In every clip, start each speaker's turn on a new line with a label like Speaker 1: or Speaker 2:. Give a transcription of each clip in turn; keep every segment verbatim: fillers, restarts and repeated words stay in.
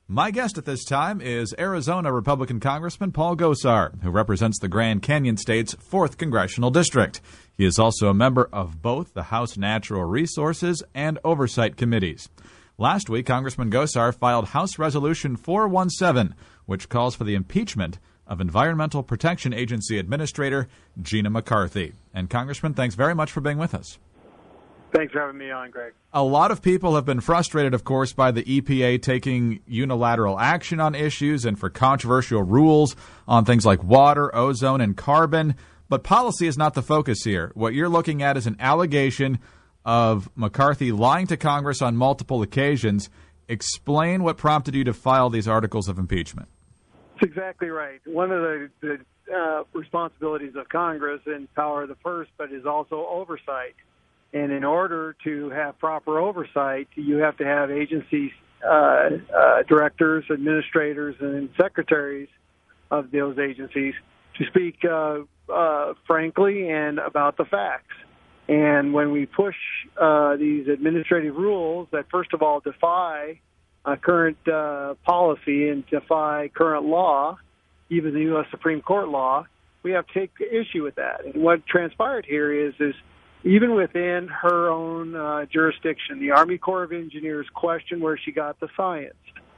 Speaker 1: My guest at this time is Arizona Republican Congressman Paul Gosar, who represents the Grand Canyon State's fourth Congressional District. He is also a member of both the House Natural Resources and Oversight Committees. Last week, Congressman Gosar filed House Resolution four one seven, which calls for the impeachment of Environmental Protection Agency Administrator Gina McCarthy. And Congressman, thanks very much for being with us.
Speaker 2: Thanks for having me on, Greg.
Speaker 1: A lot of people have been frustrated, of course, by the E P A taking unilateral action on issues and for controversial rules on things like water, ozone, and carbon. But policy is not the focus here. What you're looking at is an allegation of McCarthy lying to Congress on multiple occasions. Explain what prompted you to file these articles of impeachment.
Speaker 2: That's exactly right. One of the, the uh, responsibilities of Congress and power of the purse, but is also oversight. And in order to have proper oversight, you have to have agencies, uh, uh, directors, administrators, and secretaries of those agencies to speak uh, uh, frankly and about the facts. And when we push uh, these administrative rules that, first of all, defy uh, current uh, policy and defy current law, even the U S Supreme Court law, we have to take issue with that. And what transpired here is is even within her own uh, jurisdiction, the Army Corps of Engineers questioned where she got the science.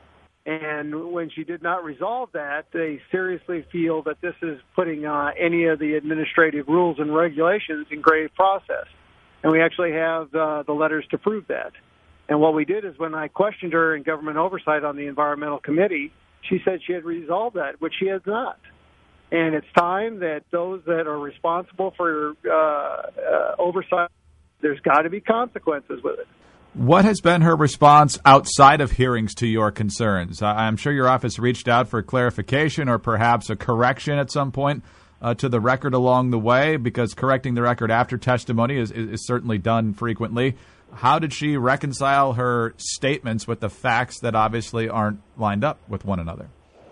Speaker 2: And when she did not resolve that, they seriously feel that this is putting uh, any of the administrative rules and regulations in grave process. And we actually have uh, the letters to prove that. And what we did is when I questioned her in government oversight on the Environmental Committee, she said she had resolved that, which she has not. And it's time that those that are responsible for uh, uh, oversight, there's got to be consequences with it.
Speaker 1: What has been her response outside of hearings to your concerns? I'm sure your office reached out for clarification or perhaps a correction at some point uh, to the record along the way, because correcting the record after testimony is, is, is certainly done frequently. How did she reconcile her statements with the facts that obviously aren't lined up with one another?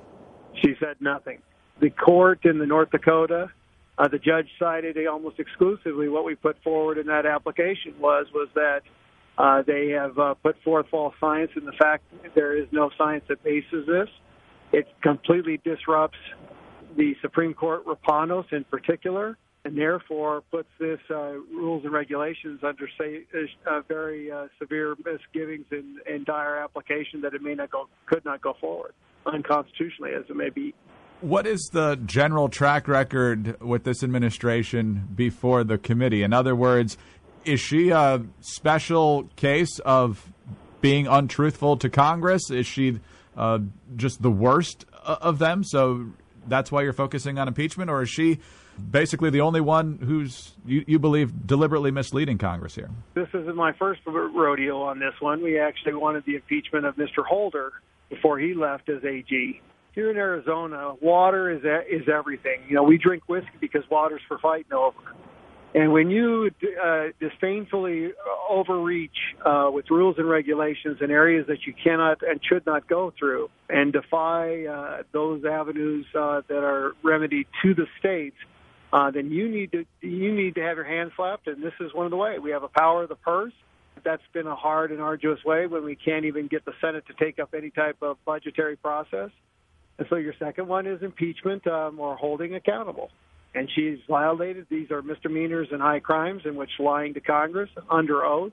Speaker 2: She said nothing. The court in the North Dakota, uh, the judge cited almost exclusively what we put forward in that application was was that uh, they have uh, put forth false science, and the fact that there is no science that bases this. It completely disrupts the Supreme Court Rapanos in particular, and therefore puts this uh, rules and regulations under say, uh, very uh, severe misgivings and, and dire application that it may not go, could not go forward unconstitutionally as it may be.
Speaker 1: What is the general track record with this administration before the committee? In other words, is she a special case of being untruthful to Congress? Is she uh, just the worst of them? So that's why you're focusing on impeachment? Or is she basically the only one who's, you, you believe, deliberately misleading Congress here?
Speaker 2: This isn't my first rodeo on this one. We actually wanted the impeachment of Mister Holder before he left as A G. Here in Arizona, water is is everything. You know, we drink whiskey because water's for fighting over. And when you uh, disdainfully overreach uh, with rules and regulations in areas that you cannot and should not go through and defy uh, those avenues uh, that are remedied to the states, uh, then you need to you need to have your hands slapped. And this is one of the ways. We have a power of the purse. That's been a hard and arduous way when we can't even get the Senate to take up any type of budgetary process. And so your second one is impeachment um, or holding accountable. And she's violated. These are misdemeanors and high crimes in which lying to Congress under oath.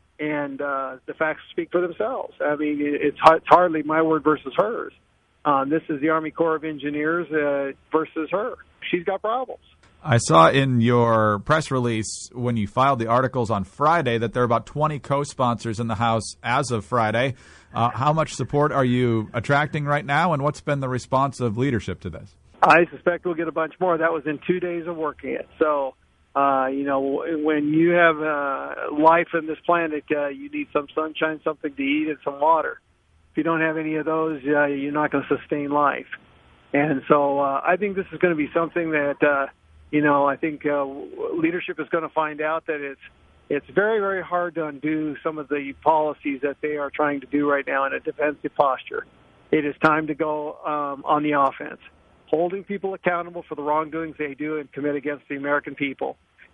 Speaker 2: And uh, the facts speak for themselves. I mean, it's, it's hardly my word versus hers. Um, this is the Army Corps of Engineers uh, versus her. She's got problems.
Speaker 1: I saw in your press release when you filed the articles on Friday that there are about twenty co-sponsors in the House as of Friday. Uh, how much support are you attracting right now, and what's been the response of leadership to this?
Speaker 2: I suspect we'll get a bunch more. That was in two days of working it. So, uh, you know, when you have uh, life on this planet, uh, you need some sunshine, something to eat, and some water. If you don't have any of those, uh, you're not going to sustain life. And so uh, I think this is going to be something that, uh, you know, I think uh, leadership is going to find out that it's it's very, very hard to undo some of the policies that they are trying to do right now in a defensive posture. It is time to go um, on the offense, holding people accountable for the wrongdoings they do and commit against the American people.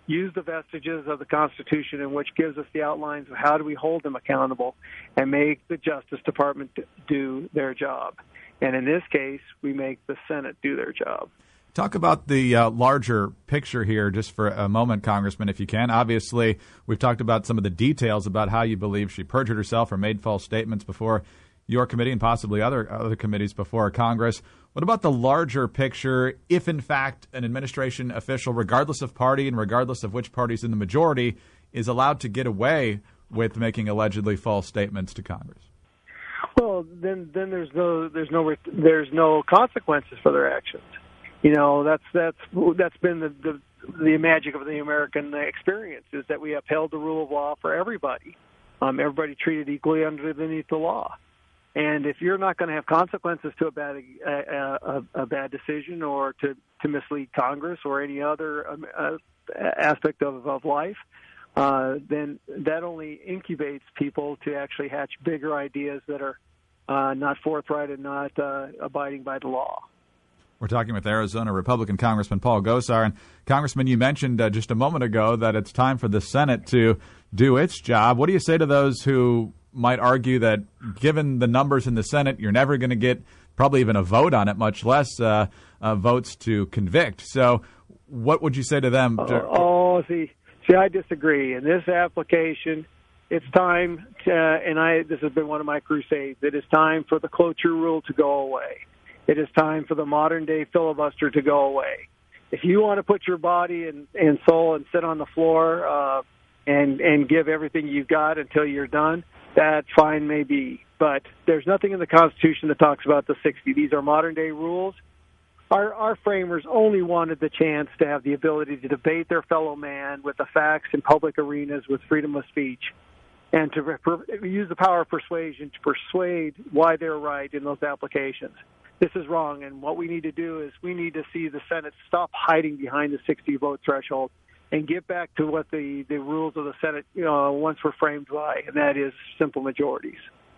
Speaker 2: use the vestiges of the Constitution, in which gives us the outlines of how do we hold them accountable and make the Justice Department do their job. And in this case, we make the Senate do their job.
Speaker 1: Talk about the uh, larger picture here just for a moment, Congressman, if you can. Obviously, we've talked about some of the details about how you believe she perjured herself or made false statements before your committee and possibly other other committees before Congress. What about the larger picture if, in fact, an administration official, regardless of party and regardless of which party's in the majority, is allowed to get away with making allegedly false statements to Congress?
Speaker 2: Well, then then there's no there's no there's no consequences for their actions. You know, that's that's that's been the, the the magic of the American experience, is that we upheld the rule of law for everybody. Um, everybody treated equally underneath the law. And if you're not going to have consequences to a bad a, a, a bad decision or to, to mislead Congress or any other um, uh, aspect of, of life, uh, then that only incubates people to actually hatch bigger ideas that are uh, not forthright and not uh, abiding by the law.
Speaker 1: We're talking with Arizona Republican Congressman Paul Gosar. And Congressman, you mentioned uh, just a moment ago that it's time for the Senate to do its job. What do you say to those who might argue that given the numbers in the Senate, you're never going to get probably even a vote on it, much less uh, uh, votes to convict? So what would you say to them?
Speaker 2: To- oh, see, see, I disagree. In this application, it's time, to, and I this has been one of my crusades, it is time for the cloture rule to go away. It is time for the modern-day filibuster to go away. If you want to put your body and, and soul and sit on the floor uh, and and give everything you've got until you're done, that fine may be. But there's nothing in the Constitution that talks about the sixty. These are modern-day rules. Our, our framers only wanted the chance to have the ability to debate their fellow man with the facts in public arenas with freedom of speech, and to re- use the power of persuasion to persuade why they're right in those applications. This is wrong, and what we need to do is we need to see the Senate stop hiding behind the sixty-vote threshold and get back to what the, the rules of the Senate you know, once were framed by, and that is simple majorities.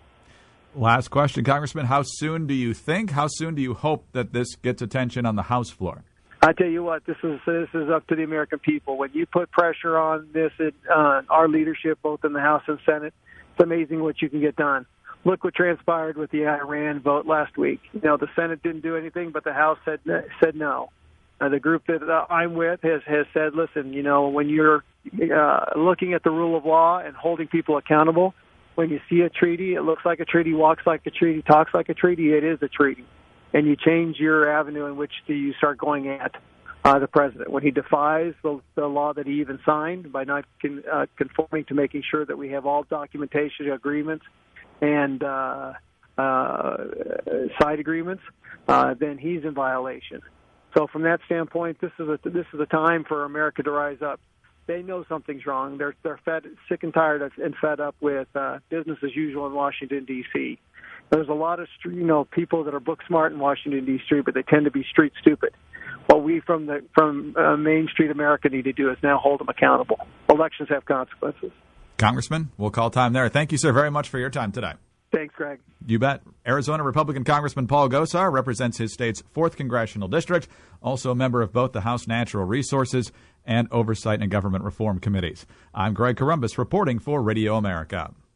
Speaker 1: Last question, Congressman. How soon do you think, how soon do you hope that this gets attention on the House floor?
Speaker 2: I tell you what, this is this is up to the American people. When you put pressure on this, uh, our leadership, both in the House and Senate, it's amazing what you can get done. Look what transpired with the Iran vote last week. You know, the Senate didn't do anything, but the House said said no. Uh, the group that uh, I'm with has, has said, listen, you know, when you're uh, looking at the rule of law and holding people accountable, when you see a treaty, it looks like a treaty, walks like a treaty, talks like a treaty, it is a treaty. And you change your avenue in which to, you start going at uh, the president. When he defies the, the law that he even signed by not con, uh, conforming to making sure that we have all documentation agreements and uh, uh, side agreements, uh, then he's in violation. So from that standpoint, this is a this is a time for America to rise up. They know something's wrong. They're they're fed, sick and tired of, and fed up with uh, business as usual in Washington D C. There's a lot of you know people that are book smart in Washington D C, but they tend to be street stupid. What we from the from uh, Main Street America need to do is now hold them accountable. Elections have consequences.
Speaker 1: Congressman, we'll call time there. Thank you, sir, very much for your time today.
Speaker 2: Thanks, Greg.
Speaker 1: You bet. Arizona Republican Congressman Paul Gosar represents his state's fourth Congressional District, also a member of both the House Natural Resources and Oversight and Government Reform Committees. I'm Greg Corombos reporting for Radio America.